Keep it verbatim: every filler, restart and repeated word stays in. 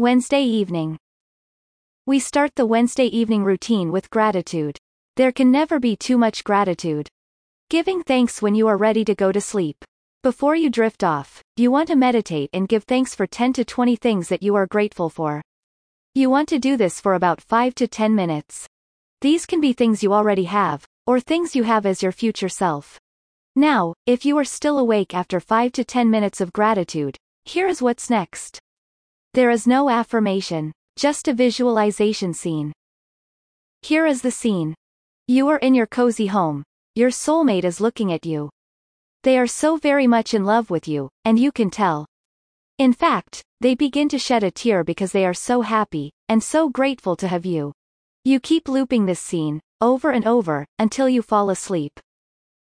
Wednesday evening. We start the Wednesday evening routine with gratitude. There can never be too much gratitude. Giving thanks when you are ready to go to sleep. Before you drift off, you want to meditate and give thanks for ten to twenty things that you are grateful for. You want to do this for about five to ten minutes. These can be things you already have, or things you have as your future self. Now, if you are still awake after five to ten minutes of gratitude, here is what's next. There is no affirmation, just a visualization scene. Here is the scene. You are in your cozy home. Your soulmate is looking at you. They are so very much in love with you, and you can tell. In fact, they begin to shed a tear because they are so happy, and so grateful to have you. You keep looping this scene, over and over, until you fall asleep.